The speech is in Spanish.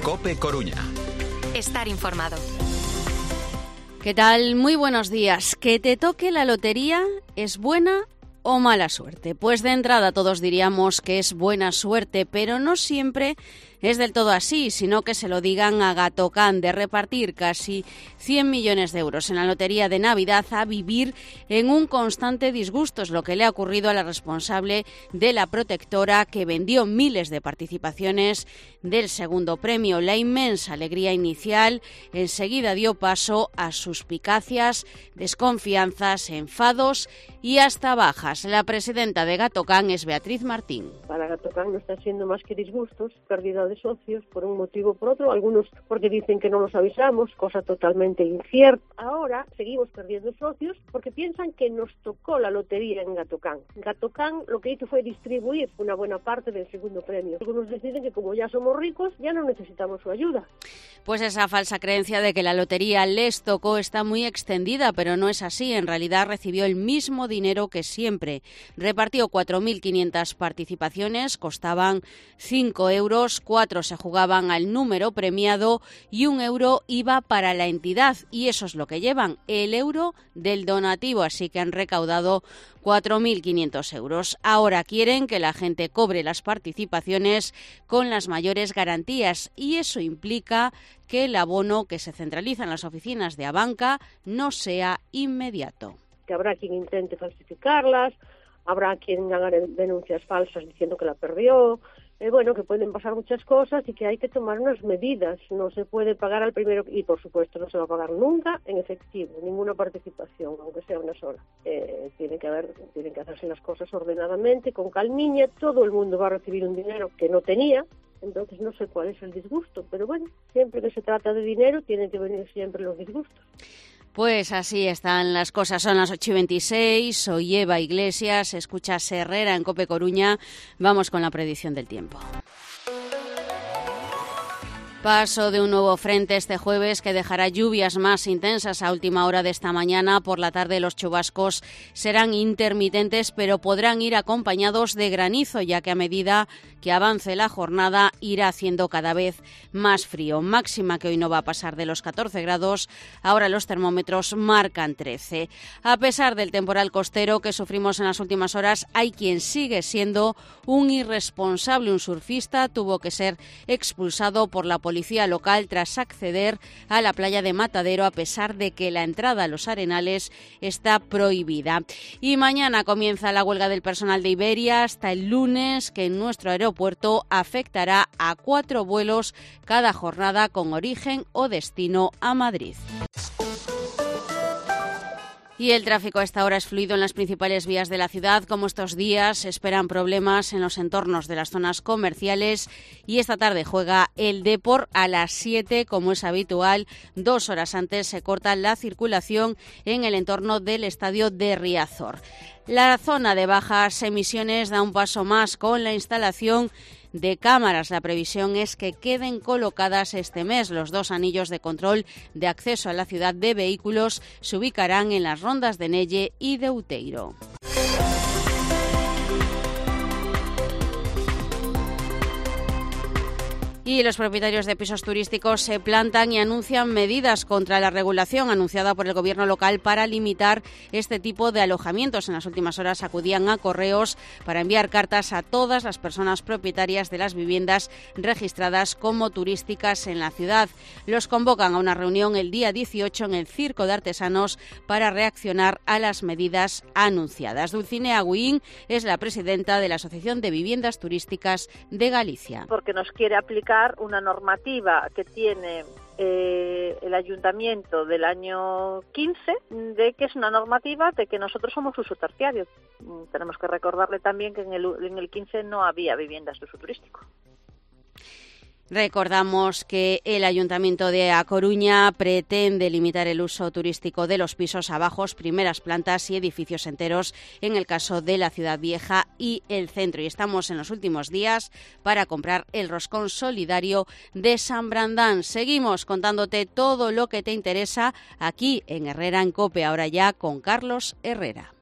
COPE Coruña. Estar informado. ¿Qué tal? Muy buenos días. ¿Que te toque la lotería es buena o mala suerte? Pues de entrada todos diríamos que es buena suerte, pero no siempre es del todo así, sino que se lo digan a Gatocán, de repartir casi 100 millones de euros en la lotería de Navidad a vivir en un constante disgusto. Es lo que le ha ocurrido a la responsable de la protectora, que vendió miles de participaciones del segundo premio. La inmensa alegría inicial enseguida dio paso a suspicacias, desconfianzas, enfados y hasta bajas. La presidenta de Gatocán es Beatriz Martín. Para Gatocán no está siendo más que disgustos, pérdida de socios por un motivo o por otro, algunos porque dicen que no los avisamos, cosa totalmente incierta. Ahora seguimos perdiendo socios porque piensan que nos tocó la lotería en Gatocán. Gatocán lo que hizo fue distribuir una buena parte del segundo premio. Algunos deciden que como ya somos ricos, ya no necesitamos su ayuda. Pues esa falsa creencia de que la lotería les tocó está muy extendida, pero no es así. En realidad recibió el mismo dinero que siempre. Repartió 4.500 participaciones, costaban 5 euros, 4 se jugaban al número premiado y 1 euro iba para la entidad. Y eso es lo que llevan, el euro del donativo, así que han recaudado 4.500 euros. Ahora quieren que la gente cobre las participaciones con las mayores garantías y eso implica que el abono que se centraliza en las oficinas de Abanca no sea inmediato. Que habrá quien intente falsificarlas, habrá quien haga denuncias falsas diciendo que la perdió. Que pueden pasar muchas cosas y que hay que tomar unas medidas. No se puede pagar al primero y, por supuesto, no se va a pagar nunca en efectivo, ninguna participación, aunque sea una sola. Tienen que hacerse las cosas ordenadamente, con calmiña. Todo el mundo va a recibir un dinero que no tenía, entonces no sé cuál es el disgusto. Pero bueno, siempre que se trata de dinero tienen que venir siempre los disgustos. Pues así están las cosas. Son las 8:26, soy Eva Iglesias, escuchas Herrera en COPE Coruña. Vamos con la predicción del tiempo. Paso de un nuevo frente este jueves que dejará lluvias más intensas a última hora de esta mañana. Por la tarde los chubascos serán intermitentes, pero podrán ir acompañados de granizo, ya que a medida que avance la jornada irá haciendo cada vez más frío. Máxima que hoy no va a pasar de los 14 grados, ahora los termómetros marcan 13. A pesar del temporal costero que sufrimos en las últimas horas, hay quien sigue siendo un irresponsable. Un surfista tuvo que ser expulsado por la policía local tras acceder a la playa de Matadero, a pesar de que la entrada a los arenales está prohibida. Y mañana comienza la huelga del personal de Iberia hasta el lunes, que en nuestro aeropuerto afectará a 4 vuelos cada jornada con origen o destino a Madrid. Y el tráfico a esta hora es fluido en las principales vías de la ciudad. Como estos días, se esperan problemas en los entornos de las zonas comerciales y esta tarde juega el Depor a las 7, como es habitual. 2 horas antes se corta la circulación en el entorno del estadio de Riazor. La zona de bajas emisiones da un paso más con la instalación de cámaras. La previsión es que queden colocadas este mes. Los 2 anillos de control de acceso a la ciudad de vehículos se ubicarán en las rondas de Nelle y de Outeiro. Y los propietarios de pisos turísticos se plantan y anuncian medidas contra la regulación anunciada por el gobierno local para limitar este tipo de alojamientos. En las últimas horas acudían a correos para enviar cartas a todas las personas propietarias de las viviendas registradas como turísticas en la ciudad. Los convocan a una reunión el día 18 en el Circo de Artesanos para reaccionar a las medidas anunciadas. Dulcinea Agüín es la presidenta de la Asociación de Viviendas Turísticas de Galicia. Porque nos quiere aplicar una normativa que tiene el ayuntamiento del año 15, de que es una normativa de que nosotros somos uso terciario. Tenemos que recordarle también que en el 15 no había viviendas de uso turístico. Recordamos que el Ayuntamiento de A Coruña pretende limitar el uso turístico de los pisos a bajos, primeras plantas y edificios enteros en el caso de la Ciudad Vieja y el centro. Y estamos en los últimos días para comprar el roscón solidario de San Brandán. Seguimos contándote todo lo que te interesa aquí en Herrera en COPE, ahora ya con Carlos Herrera.